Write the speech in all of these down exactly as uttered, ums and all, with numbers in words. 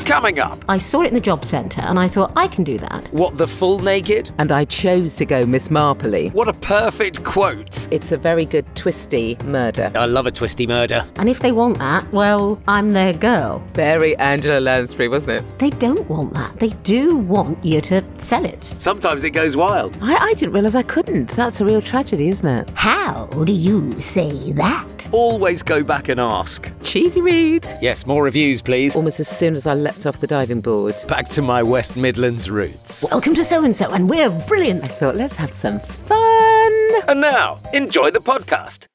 Coming up. I saw it in the job centre and I thought, I can do that. What, the full naked? And I chose to go Miss Marpley. What a perfect quote. It's a very good twisty murder. I love a twisty murder. And if they want that, well, I'm their girl. Very Angela Lansbury, wasn't it? They don't want that. They do want you to sell it. Sometimes it goes wild. I, I didn't realise I couldn't. That's a real tragedy, isn't it? How do you say that? Always go back and ask. Cheesy read. Yes, more reviews, please. Almost as soon as I leapt off the diving board. Back to my West Midlands roots. Welcome to So-and-so, and we're brilliant. I thought, let's have some fun. And now, enjoy the podcast.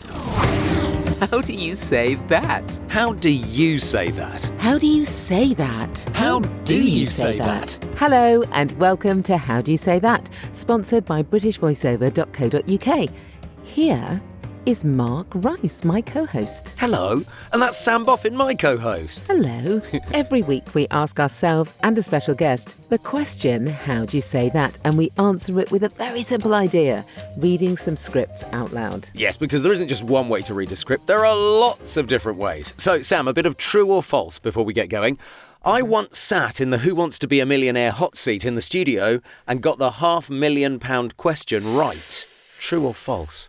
How do you say that? How do you say that? How do you say that? How do you say that? Hello and welcome to How Do You Say That, sponsored by british voiceover dot co dot uk. Here is Mark Rice, my co-host. Hello, and that's Sam Boffin, my co-host. Hello. Every week we ask ourselves and a special guest the question, how do you say that? And we answer it with a very simple idea, reading some scripts out loud. Yes, because there isn't just one way to read a script. There are lots of different ways. So, Sam, a bit of true or false before we get going. I once sat in the Who Wants to Be a Millionaire hot seat in the studio and got the half million pound question right. True or false?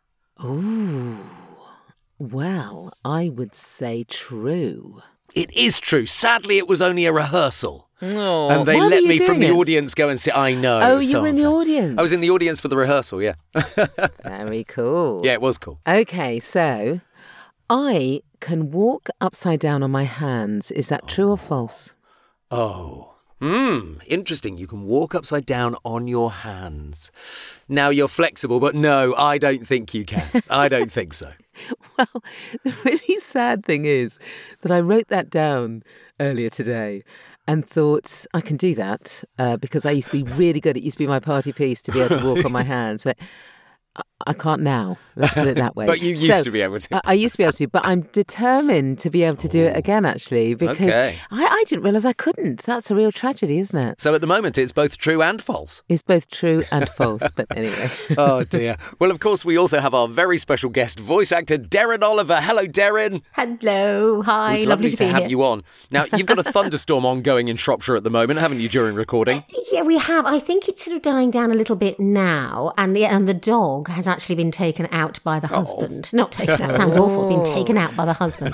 Ooh, well, I would say true. It is true. Sadly, it was only a rehearsal. Oh, and they why let were you me from doing the it? audience go and sit. I know. Oh, you so were in the unfair. audience? I was in the audience for the rehearsal, yeah. Very cool. Yeah, it was cool. Okay, so I can walk upside down on my hands. Is that true or false? Oh, hmm, interesting. You can walk upside down on your hands. Now, you're flexible, but no, I don't think you can. I don't think so. Well, the really sad thing is that I wrote that down earlier today and thought I can do that uh, because I used to be really good. It used to be my party piece to be able to walk on my hands. But I, I can't now. Let's put it that way. But you used So, to be able to. I, I used to be able to, but I'm determined to be able to do it again, actually, because Okay. I, I didn't realise I couldn't. That's a real tragedy, isn't it? So at the moment, it's both true and false. It's both true and false, but anyway. Oh, dear. Well, of course, we also have our very special guest, voice actor Darren Oliver. Hello, Darren. Hello, hi, It's lovely, lovely to, to be have here. you on. Now, you've got a thunderstorm ongoing in Shropshire at the moment, haven't you, during recording? Yeah, we have. I think it's sort of dying down a little bit now, and the and the dog has actually been taken out by the husband. Not taken out. Sounds awful. Been taken out by the husband.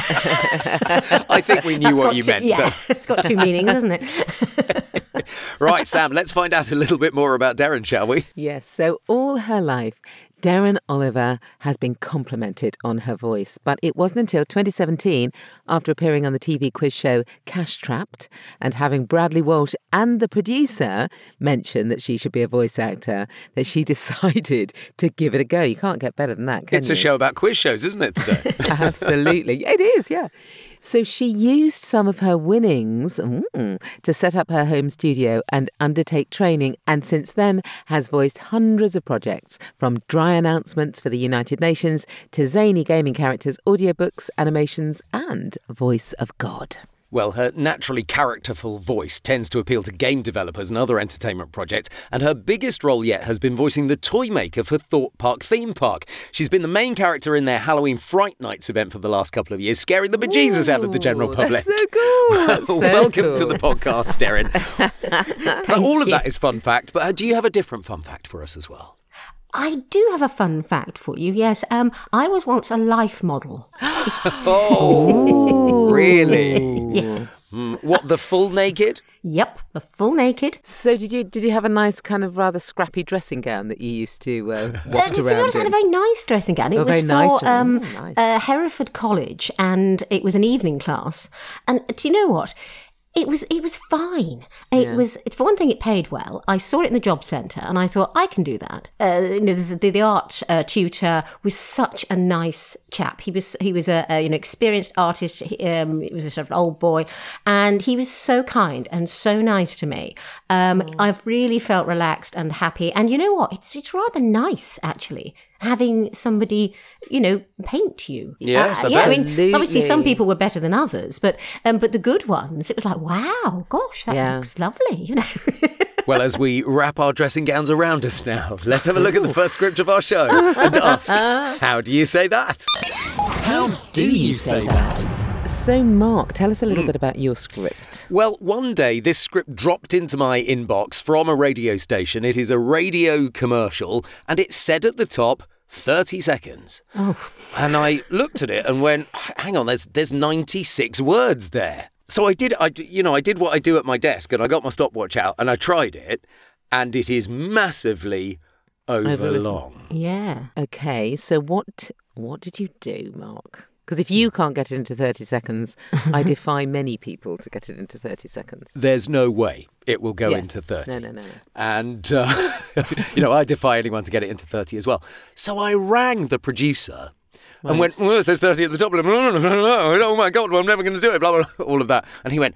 I think we knew That's what got you two- meant. Yeah, it's got two meanings, hasn't it? Right, Sam, let's find out a little bit more about Darren, shall we? Yes, so all her life, Darren Oliver has been complimented on her voice, but it wasn't until twenty seventeen, after appearing on the T V quiz show Cash Trapped and having Bradley Walsh and the producer mention that she should be a voice actor, that she decided to give it a go. You can't get better than that, can It's you? a show about quiz shows, isn't it, today? Absolutely. It is, yeah. So she used some of her winnings mm, to set up her home studio and undertake training, and since then has voiced hundreds of projects, from dry announcements for the United Nations to zany gaming characters, audiobooks, animations, and Voice of God. Well, her naturally characterful voice tends to appeal to game developers and other entertainment projects, and her biggest role yet has been voicing the toy maker for Thorpe Park Theme Park. She's been the main character in their Halloween Fright Nights event for the last couple of years, scaring the bejesus out of the general Ooh, public. That's so cool. That's so Welcome cool. to the podcast, Darren. Now, all of that is fun fact, but do you have a different fun fact for us as well? I do have a fun fact for you. Yes, um, I was once a life model. Oh, really? Yes. Mm, what, the full naked? Yep, the full naked. So did you did you have a nice kind of rather scrappy dressing gown that you used to uh, Uh, waft to be around honest, I had a in? very nice dressing gown. It Oh, was very for nice dressing- um, oh, nice. uh, Hereford College, and it was an evening class. And do you know what? It was it was fine. It Yeah. was it's for one thing, it paid well. I saw it in the job centre, and I thought I can do that. Uh, you know, the, the, the art uh, tutor was such a nice chap. He was he was a, a you know experienced artist. He, um, he was a sort of an old boy, and he was so kind and so nice to me. Um, I've really felt relaxed and happy. And you know what? It's it's rather nice actually, having somebody, you know, paint you. Yes, I yeah. I bet. mean, obviously some Absolutely. people were better than others, but um, but the good ones, it was like, wow, gosh, that Yeah. looks lovely, you know. Well, as we wrap our dressing gowns around us now, let's have a look at the first script of our show and ask, how do you say that? How do you say that? So, Mark, tell us a little mm. bit about your script. Well, one day this script dropped into my inbox from a radio station. It is a radio commercial, and it said at the top, thirty seconds. Oh. And I looked at it and went, hang on, there's there's ninety-six words there. So I did, I, you know, I did what I do at my desk, and I got my stopwatch out, and I tried it, and it is massively overlong. Yeah. Okay, so what what did you do, Mark? Because if you can't get it into thirty seconds, I defy many people to get it into thirty seconds. There's no way it will go yes. into thirty. No, no, no. no. And, uh, you know, I defy anyone to get it into thirty as well. So I rang the producer right. and went, well, it says thirty at the top. Oh, my God, well, I'm never going to do it, blah, blah, blah, all of that. And he went,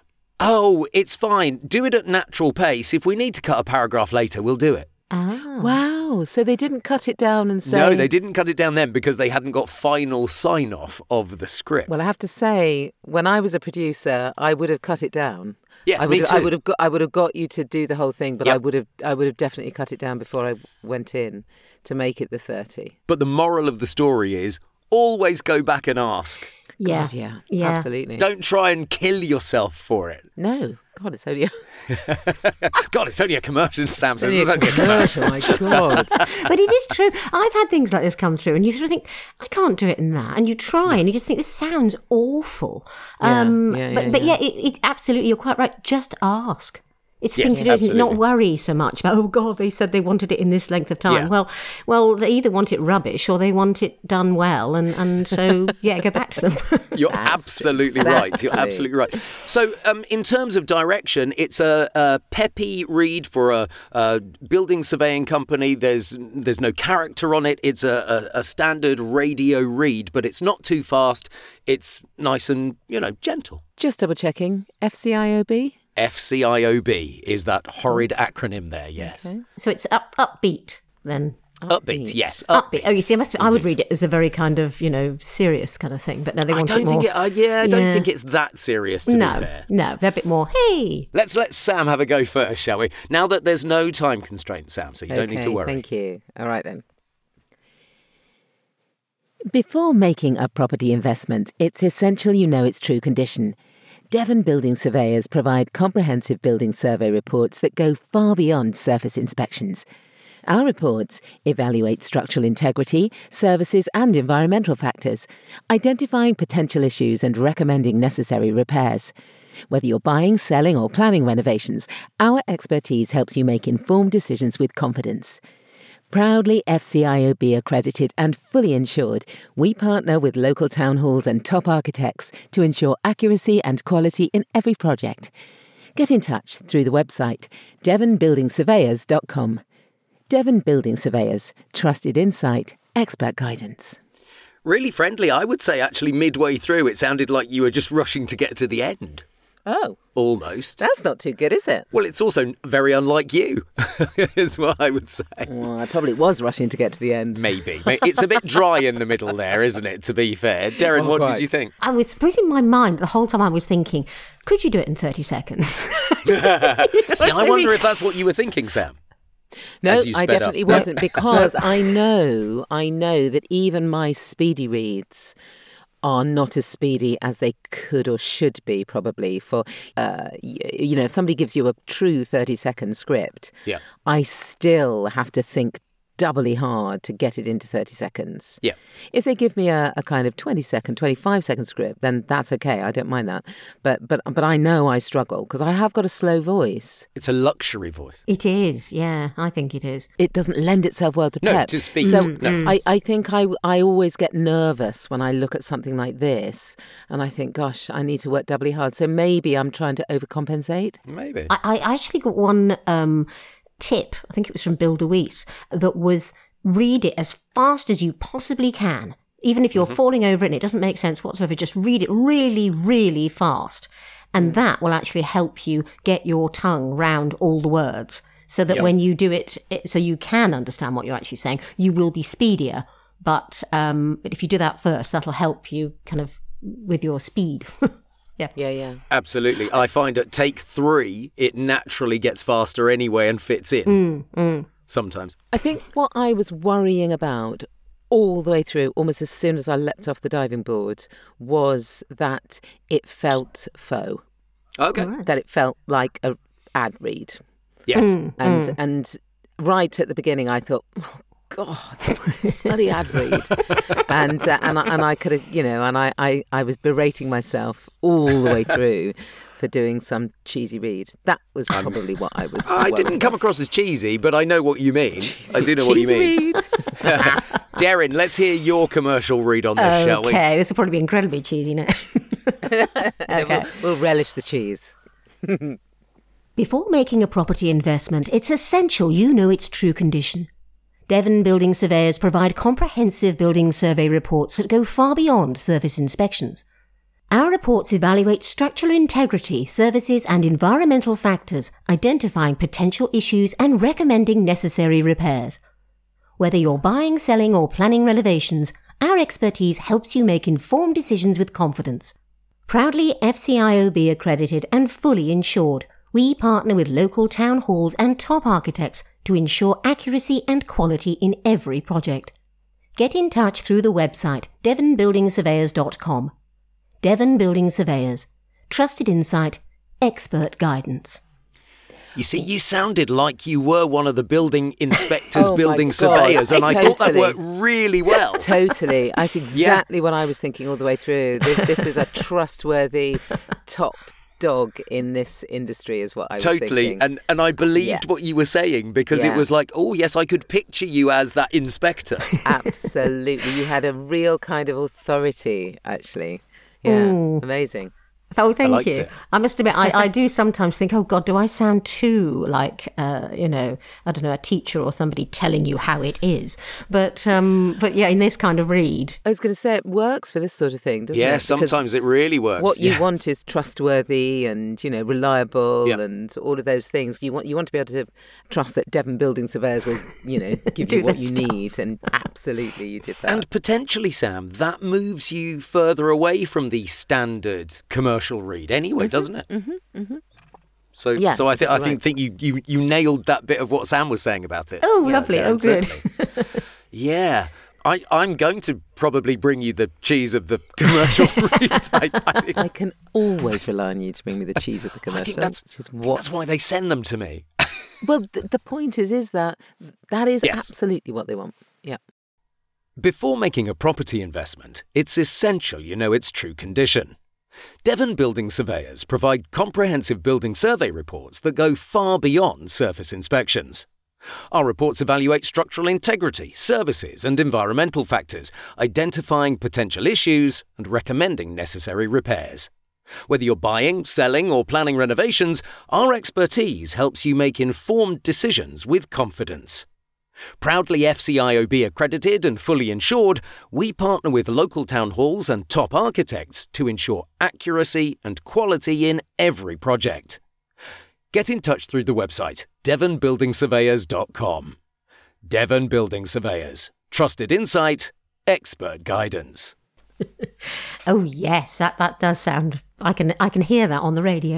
oh, it's fine. Do it at natural pace. If we need to cut a paragraph later, we'll do it. Oh. Wow. So they didn't cut it down and say... No, they didn't cut it down then because they hadn't got final sign-off of the script. Well, I have to say, when I was a producer, I would have cut it down. Yes, I would me have, too. I would have got, I would have got you to do the whole thing, but yep. I would have I would have definitely cut it down before I went in to make it the thirty. But the moral of the story is always go back and ask. Yeah. God, yeah. Yeah. Absolutely. Don't try and kill yourself for it. No. God, it's only a... God, it's only a commercial, Sam. It's only a commercial, my God. But it is true. I've had things like this come through and you sort of think, I can't do it in that. And you try and you just think, this sounds awful. Yeah, um, yeah, but yeah, but yeah, yeah, it, it, absolutely, you're quite right. Just ask. It's the yes, thing to do, isn't it? absolutely. Not worry so much about, oh, God, they said they wanted it in this length of time. Yeah. Well, well, they either want it rubbish or they want it done well. And, and so, yeah, go back to them. You're That's absolutely right. You're absolutely right. So um, in terms of direction, it's a, a peppy read for a, a building surveying company. There's there's no character on it. It's a, a, a standard radio read, but it's not too fast. It's nice and, you know, gentle. Just double checking. F C I O B? F C I O B is that horrid acronym there, yes. Okay. So it's up upbeat then. Upbeat, yes. Upbeat. Oh, you see, I, must be, I would read it as a very kind of, you know, serious kind of thing. But no, they I want don't it more. think it, uh, yeah, I don't Yeah. think it's that serious, to no, be fair. no, they're a bit more, hey. Let's let Sam have a go first, shall we? Now that there's no time constraint, Sam, so you don't need to worry. Thank you. All right, then. Before making a property investment, it's essential you know its true condition. Devon Building Surveyors provide comprehensive building survey reports that go far beyond surface inspections. Our reports evaluate structural integrity, services and environmental factors, identifying potential issues and recommending necessary repairs. Whether you're buying, selling or planning renovations, our expertise helps you make informed decisions with confidence. Proudly F C I O B accredited and fully insured, we partner with local town halls and top architects to ensure accuracy and quality in every project. Get in touch through the website devon building surveyors dot com. Devon Building Surveyors, trusted insight, expert guidance. Really friendly, I would say. Actually, midway through, it sounded like you were just rushing to get to the end. Oh, almost. That's not too good, is it? Well, it's also very unlike you, is what I would say. Well, I probably was rushing to get to the end. Maybe. It's a bit dry in the middle there, isn't it, to be fair? Darren, Oh, what quite. did you think? I was suppose in my mind the whole time I was thinking, could you do it in thirty seconds? See, I wonder if that's what you were thinking, Sam. No, as you I sped up. definitely wasn't, because I know, I know that even my speedy reads are not as speedy as they could or should be, probably. For, uh, y- you know, if somebody gives you a true thirty-second script, Yeah. I still have to think doubly hard to get it into thirty seconds. Yeah. If they give me a, a kind of twenty-second, twenty-five-second script, then that's okay. I don't mind that. But but but I know I struggle because I have got a slow voice. It's a luxury voice. It is, yeah, I think it is. It doesn't lend itself well to No, pep. to speak. So No. I, I think I, I always get nervous when I look at something like this and I think, gosh, I need to work doubly hard. So maybe I'm trying to overcompensate. Maybe. I, I actually got one um, tip, I think it was from Bill DeWeese, that was read it as fast as you possibly can. Even if you're Mm-hmm. falling over it and it doesn't make sense whatsoever, just read it really, really fast. And that will actually help you get your tongue round all the words. So that Yes. when you do it, it, so you can understand what you're actually saying, you will be speedier. But, um, but if you do that first, that'll help you kind of with your speed. Yeah, yeah. Absolutely. I find at take three, it naturally gets faster anyway and fits in. Mm, mm. Sometimes. I think what I was worrying about all the way through, almost as soon as I leapt off the diving board, was that it felt faux. Okay. Right. That it felt like a ad read. Yes. Mm, And mm. and right at the beginning, I thought, oh, God, bloody ad read. and uh, and I, and I could have, you know, and I, I, I was berating myself all the way through for doing some cheesy read. That was probably what I was. I didn't come across as cheesy, but I know what you mean. I do know what you mean. Darren, let's hear your commercial read on this, shall we? Okay, this will probably be incredibly cheesy now. Okay. we'll, we'll relish the cheese. Before making a property investment, it's essential you know its true condition. Devon Building Surveyors provide comprehensive building survey reports that go far beyond surface inspections. Our reports evaluate structural integrity, services and environmental factors, identifying potential issues and recommending necessary repairs. Whether you're buying, selling or planning renovations, our expertise helps you make informed decisions with confidence. Proudly F C I O B accredited and fully insured, we partner with local town halls and top architects to ensure accuracy and quality in every project. Get in touch through the website devon building surveyors dot com. Devon Building Surveyors. Trusted insight, expert guidance. You see, you sounded like you were one of the building inspectors, Oh my building God. surveyors, and I thought that Totally. worked really well. Totally. That's exactly what I was thinking all the way through. This, this is a trustworthy top dog in this industry is what I was Totally, thinking. and and I believed Yeah. what you were saying because it Yeah. was like, oh yes, I could picture you as that inspector. Absolutely. You had a real kind of authority, actually. Yeah, Mm. amazing. Oh, thank liked you. it. I must admit, I, I do sometimes think, oh God, do I sound too like, uh, you know, I don't know, a teacher or somebody telling you how it is? But, um, but yeah, in this kind of read, I was going to say it works for this sort of thing, doesn't it? Yeah, Because sometimes it really works. what you Yeah. want is trustworthy and, you know, reliable Yeah. and all of those things. You want you want to be able to trust that Devon Building Surveyors will, you know, give Do you what their you stuff. need. And absolutely, you did that. And potentially, Sam, that moves you further away from the standard commercial read anyway, doesn't it? Mm-hmm, mm-hmm. So, Yeah, so I think I exactly think think you, you you nailed that bit of what Sam was saying about it. oh, Yeah, lovely, Darren, oh, good. certainly. Yeah. I, I'm going to probably bring you the cheese of the commercial read. I, I, think, I can always rely on you to bring me the cheese of the I commercial. think that's, which is I think what's- that's why they send them to me. Well, th- the point is, is that that is Yes. absolutely what they want. Yeah. Before making a property investment, it's essential you know its true condition. Devon Building Surveyors provide comprehensive building survey reports that go far beyond surface inspections. Our reports evaluate structural integrity, services and environmental factors, identifying potential issues and recommending necessary repairs. Whether you're buying, selling or planning renovations, our expertise helps you make informed decisions with confidence. Proudly F C I O B accredited and fully insured, we partner with local town halls and top architects to ensure accuracy and quality in every project. Get in touch through the website devon building surveyors dot com. Devon Building Surveyors. Trusted insight, expert guidance. Oh yes, that, that does sound, I can, I can hear that on the radio.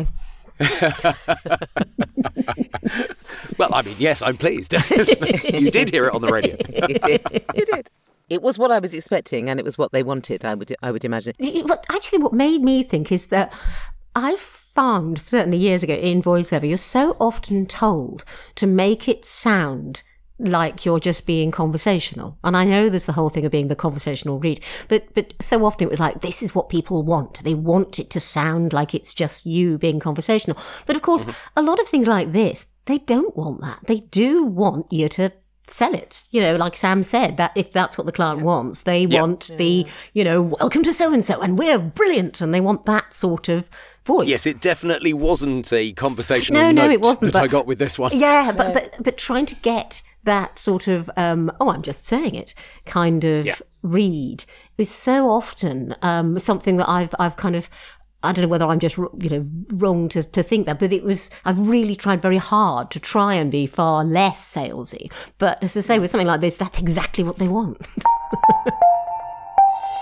Well, I mean, yes, I'm pleased. You did hear it on the radio. You did. You did. It was what I was expecting, and it was what they wanted. I would, I would imagine. What, actually, what made me think is that I found, certainly years ago in voiceover, you're so often told to make it sound like you're just being conversational. And I know there's the whole thing of being the conversational read, but but so often it was like, this is what people want. They want it to sound like it's just you being conversational. But of course, a lot of things like this, they don't want that. They do want you to sell it. You know, like Sam said, that if that's what the client wants, they Yeah. want the, you know, welcome to so-and-so and we're brilliant. And they want that sort of voice. Yes, it definitely wasn't a conversational No, note no, it wasn't, that I but- got with this one. Yeah, but, but but trying to get that sort of um, oh, I'm just saying it kind of Yeah. read is so often um, something that I've I've kind of, I don't know whether I'm just, you know, wrong to, to think that, but it was, I've really tried very hard to try and be far less salesy. But as I say, with something like this, that's exactly what they want.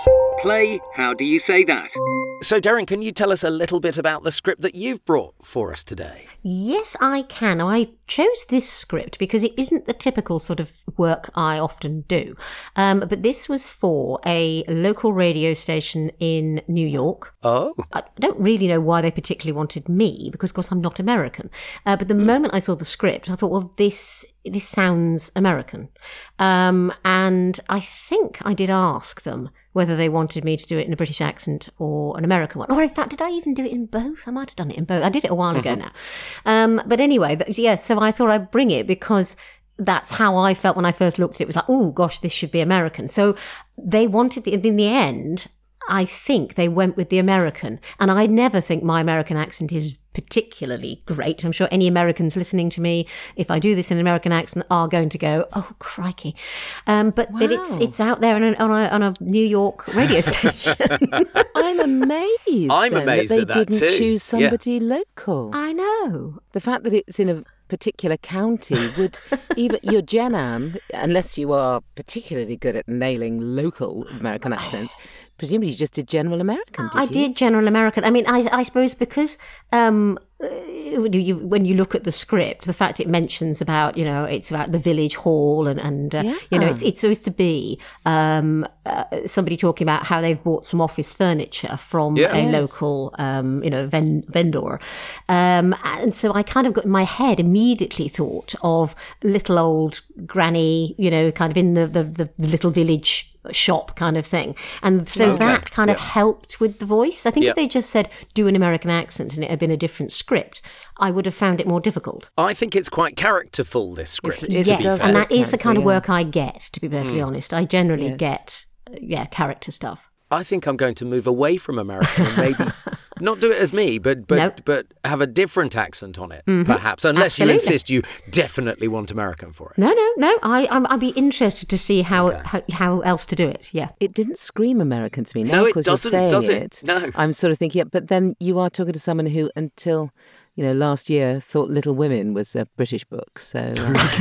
play How Do You Say That? So, Darren, can you tell us a little bit about the script that you've brought for us today? Yes, I can. I chose this script because it isn't the typical sort of work I often do. Um, but this was for a local radio station in New York. Oh. I don't really know why they particularly wanted me, because, of course, I'm not American. Uh, but the mm. moment I saw the script, I thought, well, this this sounds American. Um, and I think I did ask them whether they wanted me to do it in a British accent or an American one. Or in fact, did I even do it in both? I might have done it in both. I did it a while ago now. Um, but anyway, yes, yeah, so I thought I'd bring it because that's how I felt when I first looked at it. It was like, oh, gosh, this should be American. So they wanted, the, in the end, I think they went with the American. And I never think my American accent is particularly great. I'm sure any Americans listening to me, if I do this in an American accent, are going to go, oh, crikey. Um, but, wow. but it's it's out there on a, on a, on a New York radio station. I'm amazed. I'm then, amazed that at they that didn't too. choose somebody Yeah. local. I know. The fact that it's in a particular county would even your Gen Am, unless you are particularly good at nailing local American accents, presumably you just did general American, did I you? did general American. I mean, I, I suppose because um, when you, when you look at the script, the fact it mentions about, you know, it's about the village hall and, and uh, Yeah. you know, it's, it's supposed to be um, uh, somebody talking about how they've bought some office furniture from Yeah. a Yes. local, um, you know, ven- vendor. Um, and so I kind of got in my head immediately thought of little old granny, you know, kind of in the, the, the little village shop kind of thing. And so Okay. that kind of Yeah. helped with the voice. I think Yeah. if they just said, do an American accent and it had been a different script, I would have found it more difficult. I think it's quite characterful, this script. It's- to it be Yes, does and fair. that is the kind of yeah. work I get, to be perfectly honest. I generally Yes. get, uh, yeah, character stuff. I think I'm going to move away from American and maybe not do it as me, but but Nope. but have a different accent on it, perhaps. Unless Absolutely. you insist you definitely want American for it. No, no, no. I, I'm, I'd be interested to see how, how how else to do it. Yeah. It didn't scream American to me. Now, No, of it course, doesn't, you're saying does it? No. I'm sort of thinking, yeah, but then you are talking to someone who, until you know, last year thought Little Women was a British book. So, um,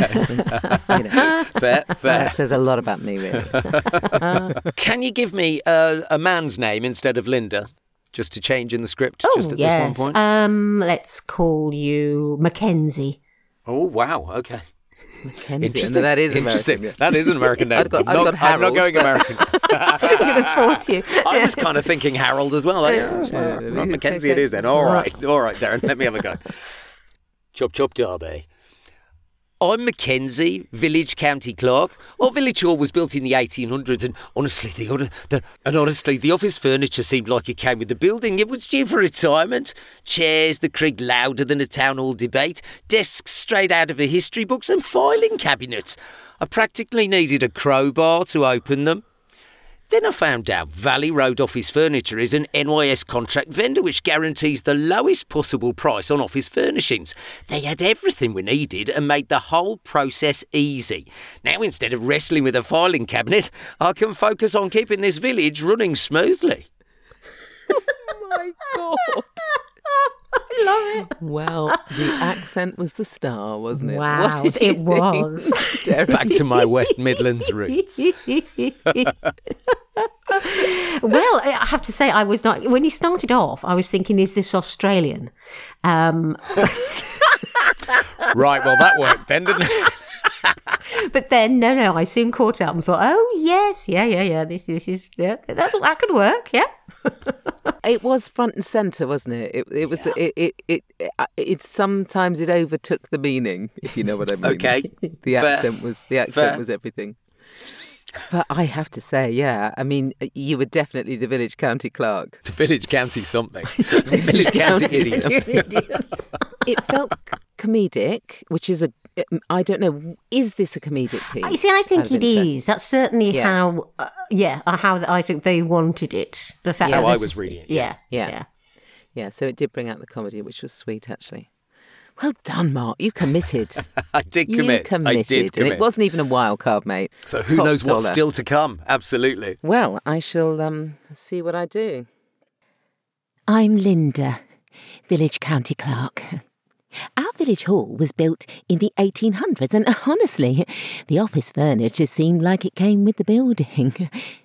you know, Fair, fair. that says a lot about me, really. Can you give me a, a man's name instead of Linda, just to change in the script, Oh, just at yes. this one point? Um, let's call you Mackenzie. Oh, wow, okay. Mackenzie. Interesting. That is Interesting. American. That is an American name. I've got- I'm, I've not, got I'm not Harold, going but- American. I'm going to force you. I was kind of thinking Harold as well. Like, yeah, well, Yeah, right, okay. Mackenzie it is then. All right. All right, Darren, let me have a go. Chop, chop, Derby. I'm Mackenzie, village county clerk. Our village hall was built in the eighteen hundreds, and honestly, the, other- the and honestly, the office furniture seemed like it came with the building. It was due for retirement. Chairs that creaked louder than a town hall debate, desks straight out of the history books, and filing cabinets. I practically needed a crowbar to open them. Then I found out Valley Road Office Furniture is an N Y S contract vendor which guarantees the lowest possible price on office furnishings. They had everything we needed and made the whole process easy. Now, instead of wrestling with a filing cabinet, I can focus on keeping this village running smoothly. Oh my God. I love it. Well, the accent was the star, wasn't it? Wow, What did you it think, was. Derek? Back to my West Midlands roots. Well, I have to say, I was not. When you started off, I was thinking, is this Australian? Um, Right, well, that worked then, didn't it? but then, no, no, I soon caught up and thought, oh, yes, yeah, yeah, yeah, this, this is, yeah, that, that could work, yeah. It was front and centre, wasn't it? It, it was. The, it, it. It. It. It. Sometimes it overtook the meaning, if you know what I mean. Okay. The Fair. accent was. The accent Fair. was everything. But I have to say, yeah. I mean, you were definitely the village county clerk. To village county something. Village county idiot. It felt c- comedic, which is a. I don't know. Is this a comedic piece? I see, I think out of it interest? is. That's certainly Yeah. how, uh, yeah, uh, how I think they wanted it. The fact That's that how I this was is- reading it, Yeah, Yeah. yeah. Yeah, so it did bring out the comedy, which was sweet, actually. Well done, Mark. You committed. I did You commit. committed. I did commit. And it wasn't even a wild card, mate. So who Top knows what's dollar. still to come? Absolutely. Well, I shall um, see what I do. I'm Linda, village county clerk. Our village hall was built in the eighteen hundreds, and honestly, the office furniture seemed like it came with the building.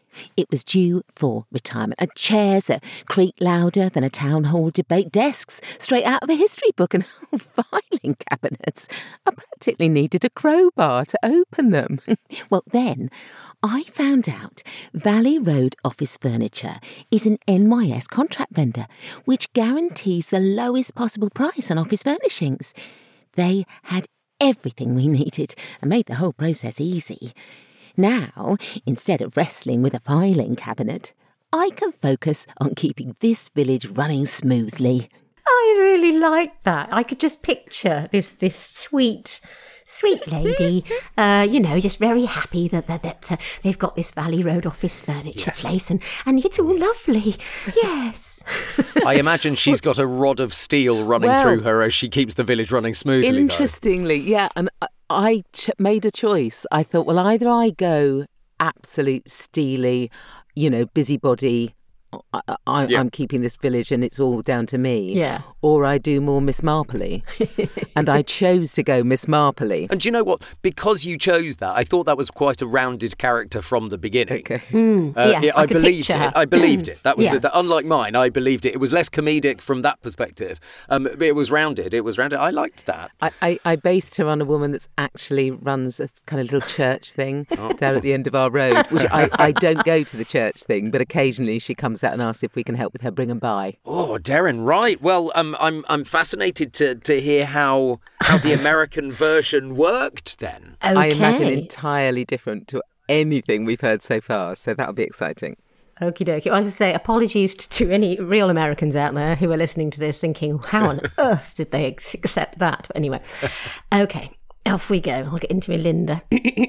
It was due for retirement. And chairs that creaked louder than a town hall debate, desks straight out of a history book, and filing cabinets. I practically needed a crowbar to open them. Well, then I found out Valley Road Office Furniture is an N Y S contract vendor, which guarantees the lowest possible price on office furnishings. They had everything we needed and made the whole process easy. Now, instead of wrestling with a filing cabinet, I can focus on keeping this village running smoothly. I really like that. I could just picture this this sweet, sweet lady, uh, you know, just very happy that that, that uh, they've got this Valley Road Office Furniture Yes. place, and, and it's all lovely. Yes. I imagine she's got a rod of steel running Well, through her as she keeps the village running smoothly, though. Interestingly, yeah, and I, I ch- made a choice. I thought, well, either I go absolute steely, you know, busybody, I, I, Yeah. I'm keeping this village and it's all down to me, Yeah. or I do more Miss Marpley. And I chose to go Miss Marpley. And do you know what? Because you chose that, I thought that was quite a rounded character from the beginning. Okay. Uh, Yeah, yeah, I I, could believed picture it. her. I believed it. That was Yeah. the, the, unlike mine. I believed it. It was less comedic from that perspective. Um, but it was rounded. It was rounded. I liked that. I, I, I based her on a woman that's actually runs a kind of little church thing down at the end of our road, which I, I don't go to the church thing, but occasionally she comes out and asks if we can help with her bring and buy. Oh, Darren, right. Well, um, I'm I'm fascinated to, to hear how how the American version worked then. Okay. I imagine entirely different to anything we've heard so far, so that'll be exciting. Okie dokie. As I say, apologies to, to any real Americans out there who are listening to this thinking, how on earth did they ex- accept that? But anyway, okay, off we go. I'll get into it, Linda.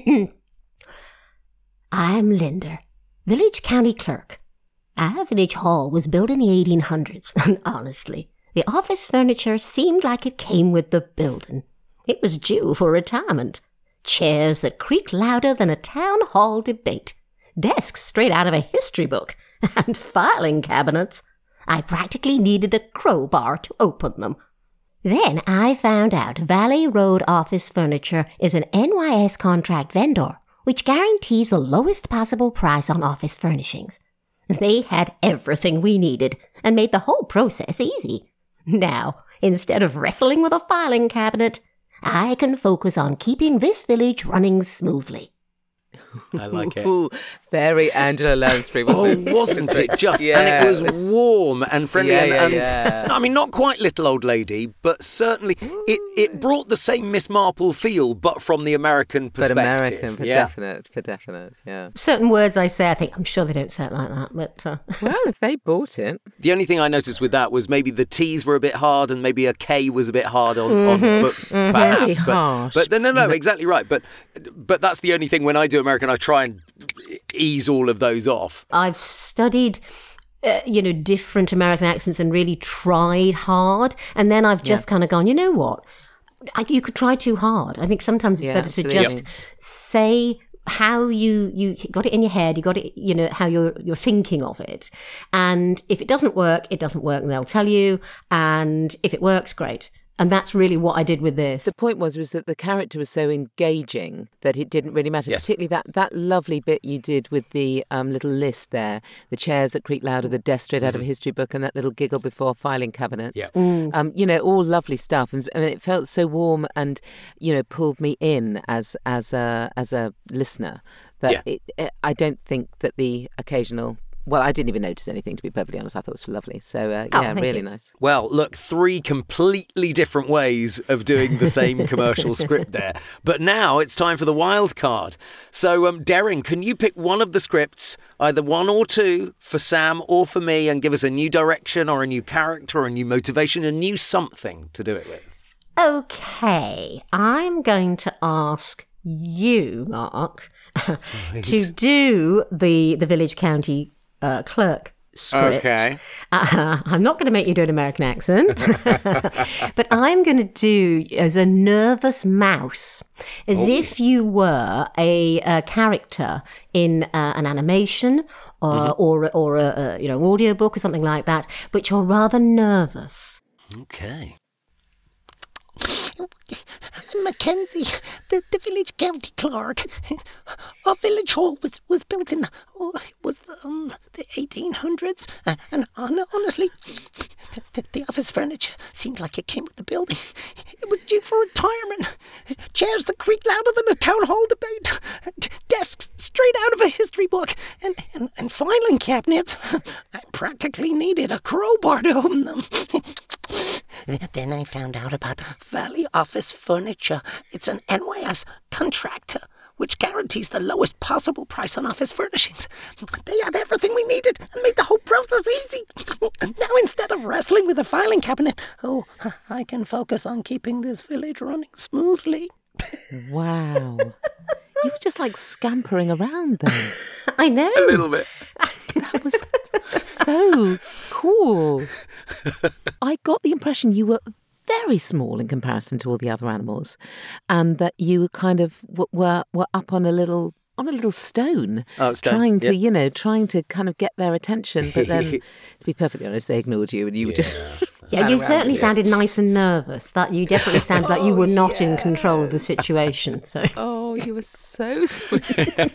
I'm Linda, village county clerk. Our village hall was built in the eighteen hundreds, and honestly, the office furniture seemed like it came with the building. It was due for retirement. Chairs that creaked louder than a town hall debate. Desks straight out of a history book. And filing cabinets. I practically needed a crowbar to open them. Then I found out Valley Road Office Furniture is an N Y S contract vendor, which guarantees the lowest possible price on office furnishings. They had everything we needed and made the whole process easy. Now, instead of wrestling with a filing cabinet, I can focus on keeping this village running smoothly. I like it. Ooh, very Angela Lansbury, Oh, wasn't it? wasn't it just? Yeah, and it was it was- warm and friendly. Yeah, and, yeah, and yeah. I mean, not quite little old lady, but certainly it, it brought the same Miss Marple feel, but from the American But perspective. American, for yeah. definite, for definite, yeah. Certain words I say, I think, I'm sure they don't say it like that, but... Uh, Well, if they bought it. The only thing I noticed with that was maybe the T's were a bit hard and maybe a K was a bit hard on, on but Very perhaps. But, harsh. but no, no, no, exactly right. But but that's the only thing when I do American, I try and ease all of those off. I've studied, uh, you know, different American accents and really tried hard. And then I've just kind of gone, you know what? I, you could try too hard. I think sometimes it's Yeah, better absolutely. to just say how you, you got it in your head, you got it, you know, how you're, you're thinking of it. And if it doesn't work, it doesn't work, and they'll tell you. And if it works, great. And that's really what I did with this. The point was was that the character was so engaging that it didn't really matter. Yes. Particularly that, that lovely bit you did with the um, little list there, the chairs that creak louder, the desk straight out of a history book, and that little giggle before filing cabinets. Yeah. Um, you know, all lovely stuff, and, and it felt so warm and you know pulled me in as as a as a listener that Yeah. it, it, I don't think that the occasional. Well, I didn't even notice anything, to be perfectly honest. I thought it was lovely. So, uh, Oh, yeah, thank really you. nice. Well, look, three completely different ways of doing the same commercial script there. But now it's time for the wild card. So, um, Darren, can you pick one of the scripts, either one or two, for Sam or for me, and give us a new direction or a new character or a new motivation, a new something to do it with? Okay, I'm going to ask you, Mark, to do the the village county uh, clerk script. Okay. Uh, I'm not going to make you do an American accent, but I'm going to do as a nervous mouse, as Oh. if you were a, a character in uh, an animation or Mm-hmm. or or a, a you know audio book or something like that, but you're rather nervous. Okay. Mackenzie, the, the village county clerk. Our village hall was, was built in, Oh, it was the, um, the eighteen hundreds, and, and hon- honestly, the, the, the office furniture seemed like it came with the building. It was due for retirement. Chairs that creaked louder than a town hall debate. Desks straight out of a history book. And, and, and filing cabinets. I practically needed a crowbar to open them. Then I found out about Valley Office Furniture. It's an N Y S contractor, which guarantees the lowest possible price on office furnishings. They had everything we needed and made the whole process easy. Now, instead of wrestling with a filing cabinet, oh, I can focus on keeping this village running smoothly. Wow. You were just like scampering around then. I know. A little bit. That was so cool. I got the impression you were very small in comparison to all the other animals, and that you kind of w- were were up on a little on a little stone, Oh, stone, trying to yeah. you know trying to kind of get their attention. But then, to be perfectly honest, they ignored you, and you were just Yeah, you sat around certainly it. sounded nice and nervous. That you definitely sounded like you were not in control of the situation. So Oh, you were so sweet.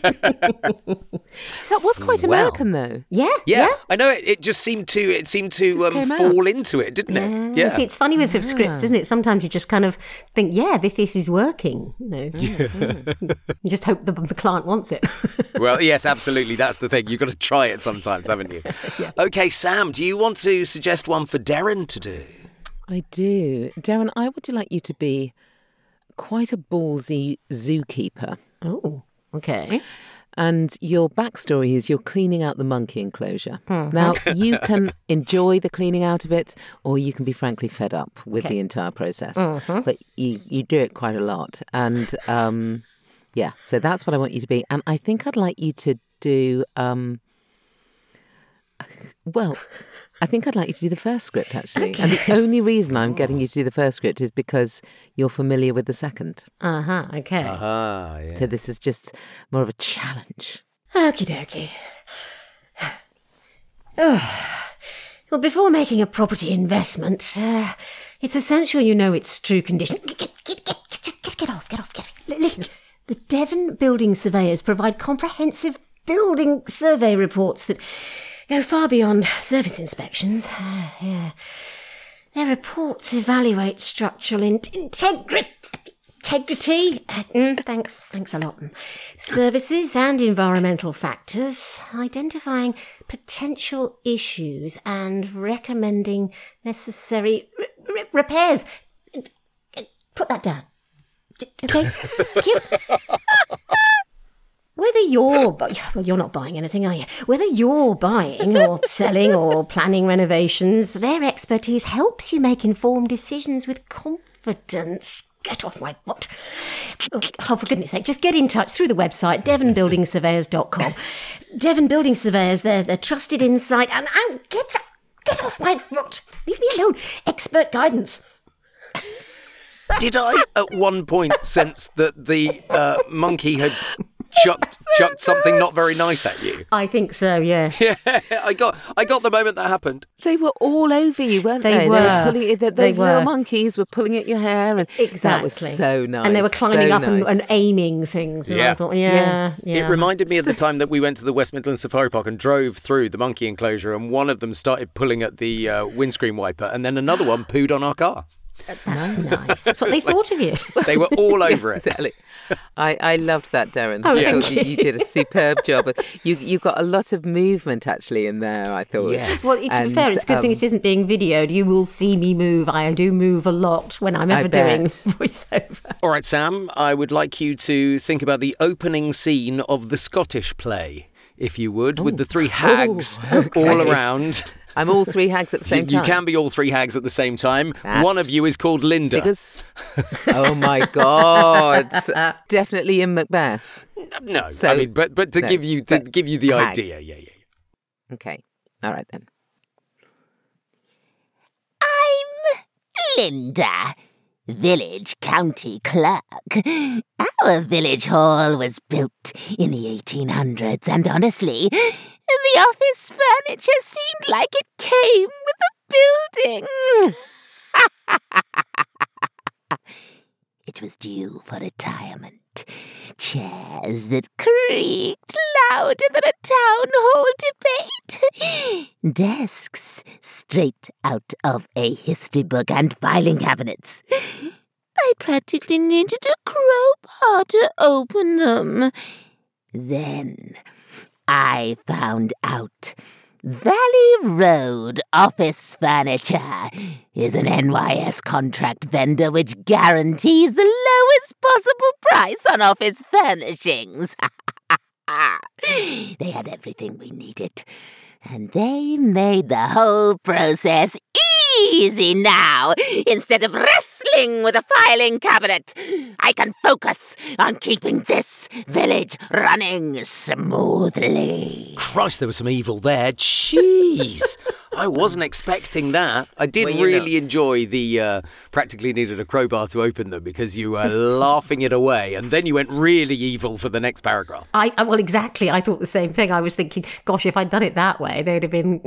That was quite Well. American, though. yeah, Yeah, yeah. I know. It, it just seemed to it seemed to Just um, came out. fall into it, didn't it? Yeah. See, it's funny with the scripts, isn't it? Sometimes you just kind of think, yeah, this this is working. You know, you just hope the, the client wants it. Well, yes, absolutely. That's the thing. You've got to try it sometimes, haven't you? Okay, Sam, do you want to suggest one for Darren to do? I do. Darren, I would like you to be quite a ballsy zookeeper. Oh, okay. And your backstory is you're cleaning out the monkey enclosure. Mm-hmm. Now, you can enjoy the cleaning out of it, or you can be frankly fed up with Okay. the entire process. Mm-hmm. But you, you do it quite a lot. And um, yeah, so that's what I want you to be. And I think I'd like you to do, um, well, I think I'd like you to do the first script, actually. And the only reason I'm getting you to do the first script is because you're familiar with the second. Uh huh. Okay. Ah, yeah. So this is just more of a challenge. Okie dokie. Oh. Well, before making a property investment, uh, it's essential you know its true condition. Get, get, get, get, just, just get off, get off, get off. L- listen, the Devon Building Surveyors provide comprehensive building survey reports that go far beyond surface inspections. Uh, yeah. Their reports evaluate structural in- integrity. Integrity, uh, mm, thanks, thanks a lot. Services and environmental factors, identifying potential issues and recommending necessary r- r- repairs. Put that down. Okay? Thank you. Whether you're, bu- well, you're not buying anything, are you? Whether you're buying or selling or planning renovations, their expertise helps you make informed decisions with confidence. Get off my foot. Oh, for goodness sake, just get in touch through the website, devon building surveyors dot com. Devon Building Surveyors, they're, they're trusted insight, and oh, get, get off my foot. Leave me alone. Expert guidance. Did I, at one point, sense that the uh, monkey had chucked, chucked something not very nice at you? I think so, yes. Yeah, I got, I got the moment that happened. They were all over you, weren't they? They They were. were pulling, th- They those little were. monkeys were pulling at your hair, and Exactly. that was so nice. And they were climbing so up and, nice. and aiming things. And Yeah. I thought, yeah, Yes. yeah. It reminded me of the time that we went to the West Midlands Safari Park and drove through the monkey enclosure, and one of them started pulling at the uh, windscreen wiper, and then another one pooed on our car. That's nice. That's what they thought of you. They were all over Yes, it. exactly. I, I loved that, Darren. Oh, I thank thought you. you did a superb job. You you got a lot of movement actually in there, I thought. Yes. Well, to be And, fair, it's a good thing um, this isn't being videoed. You will see me move. I do move a lot when I'm I ever doing bet. voiceover. All right, Sam, I would like you to think about the opening scene of the Scottish play, if you would, with the three hags all around. I'm all three hags at the same you, time. you can be all three hags at the same time. That's One of you is called Linda. Because, oh my God, definitely in Macbeth. No, So- I mean, but but to no, give you to but give you the hag. idea, yeah, yeah. yeah. Okay, all right then. I'm Linda, village county clerk. Our village hall was built in the eighteen hundreds, and honestly, the office furniture seemed like it came with the building. It was due for retirement. Chairs that creaked louder than a town hall debate. Desks straight out of a history book and filing cabinets. I practically needed a crowbar to open them. Then I found out Valley Road Office Furniture is an N Y S contract vendor which guarantees the lowest possible price on office furnishings. They had everything we needed, and they made the whole process easy now. Instead of wrestling with a filing cabinet, I can focus on keeping this village running smoothly. Christ, there was some evil there. Jeez. I wasn't expecting that. I did Well, you really know. enjoy the uh, practically needed a crowbar to open them because you were laughing it away, and then you went really evil for the next paragraph. I, I well, exactly. I thought the same thing. I was thinking, gosh, if I'd done it that way, they'd have been,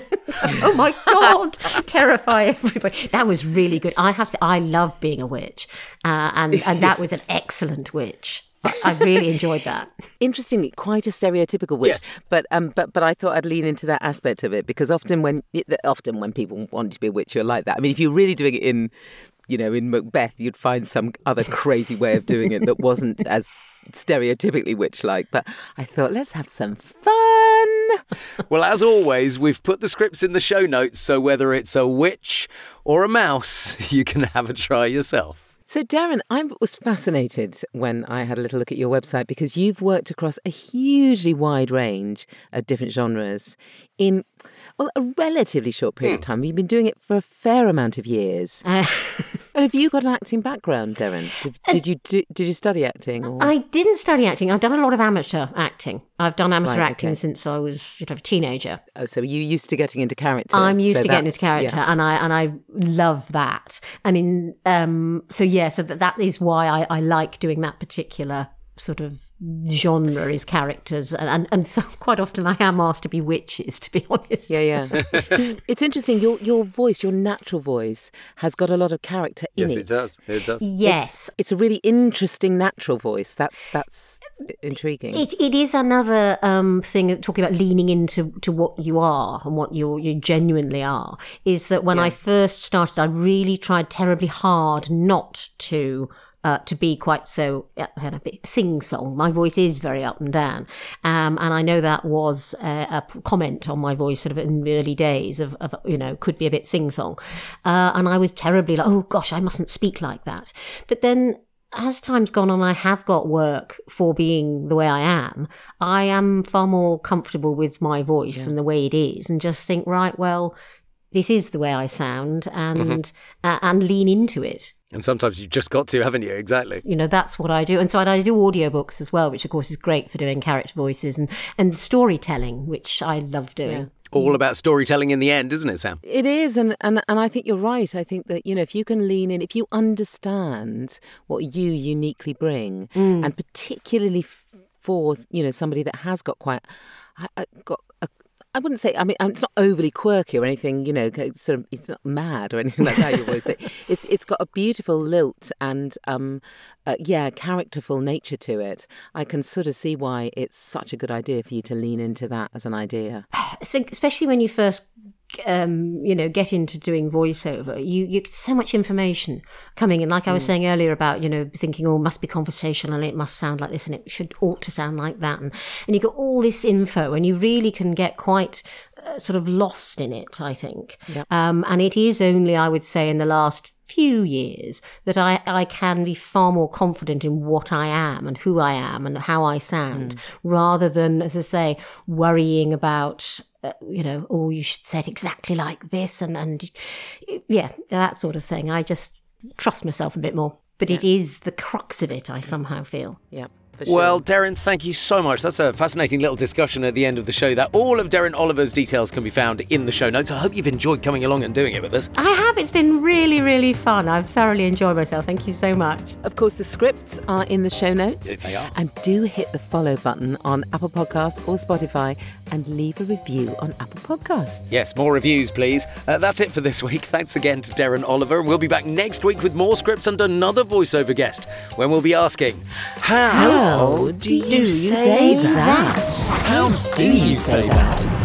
oh my God, terrify everybody. That was really good. I have to. I love being a witch, uh, and and that was an excellent witch. I, I really enjoyed that. Interestingly, quite a stereotypical witch. Yes. But um, but but I thought I'd lean into that aspect of it because often when often when people want to be a witch, you're like that. I mean, if you're really doing it in, you know, in Macbeth, you'd find some other crazy way of doing it that wasn't as stereotypically witch-like. But I thought, let's have some fun. Well, as always, we've put the scripts in the show notes, so whether it's a witch or a mouse, you can have a try yourself. So, Darren, I was fascinated when I had a little look at your website because you've worked across a hugely wide range of different genres in, well, a relatively short period of time. You've been doing it for a fair amount of years. Uh, And have you got an acting background, Darren? Did, did you do, did you study acting? Or? I didn't study acting. I've done a lot of amateur acting. I've done amateur Right, acting okay. since I was sort of a teenager. Oh, so you used to getting into character. I'm used so to getting into that's- character, yeah. and I and I love that. And in um, so yeah, so that that is why I, I like doing that particular sort of genre is characters, and, and and so quite often I am asked to be witches, to be honest. Yeah, yeah. It's interesting. Your your voice, your natural voice, has got a lot of character in Yes, it. it does. It does. Yes. It's a really interesting natural voice. That's that's intriguing. It it is another um, thing talking about leaning into to what you are and what you you genuinely are. Is that when I first started, I really tried terribly hard not to. Uh, to be quite so uh, kind of sing-song. My voice is very up and down. Um, and I know that was a, a comment on my voice sort of in the early days of, of you know, could be a bit sing-song. Uh, and I was terribly like, oh gosh, I mustn't speak like that. But then as time's gone on, I have got work for being the way I am. I am far more comfortable with my voice and the way it is, and just think, right, well, this is the way I sound, and mm-hmm. uh, and lean into it. And sometimes you've just got to, haven't you? Exactly. You know, that's what I do. And so I, I do audiobooks as well, which of course is great for doing character voices and, and storytelling, which I love doing. Yeah. All about storytelling in the end, isn't it, Sam? It is, and, and and I think you're right. I think that, you know, if you can lean in, if you understand what you uniquely bring, Mm. and particularly f- for, you know, somebody that has got quite, I, I got a, I wouldn't say, I mean, it's not overly quirky or anything, you know, it's sort of, it's not mad or anything like that, your voice, but it's it's got a beautiful lilt and, um, uh, yeah, characterful nature to it. I can sort of see why it's such a good idea for you to lean into that as an idea. So, especially when you first, um, you know, get into doing voiceover, you, you get so much information coming in. Like I was saying earlier about, you know, thinking, oh, it must be conversational, it must sound like this, and it should ought to sound like that, and and you get all this info, and you really can get quite uh, sort of lost in it, I think. Yep. Um, and it is only, I would say, in the last few years that I, I can be far more confident in what I am and who I am and how I sound, mm. rather than, as I say, worrying about, uh, you know, oh, you should say it exactly like this, and, and yeah, that sort of thing. I just trust myself a bit more. But yeah. It is the crux of it, I somehow feel. Yeah. Sure. Well, Darren, thank you so much. That's a fascinating little discussion at the end of the show. That all of Darren Oliver's details can be found in the show notes. I hope you've enjoyed coming along and doing it with us. I have. It's been really, really fun. I've thoroughly enjoyed myself. Thank you so much. Of course, the scripts are in the show notes. They are. And do hit the follow button on Apple Podcasts or Spotify and leave a review on Apple Podcasts. Yes, more reviews, please. Uh, that's it for this week. Thanks again to Darren Oliver. And we'll be back next week with more scripts and another voiceover guest when we'll be asking, how, how How do you say that? How do you say that?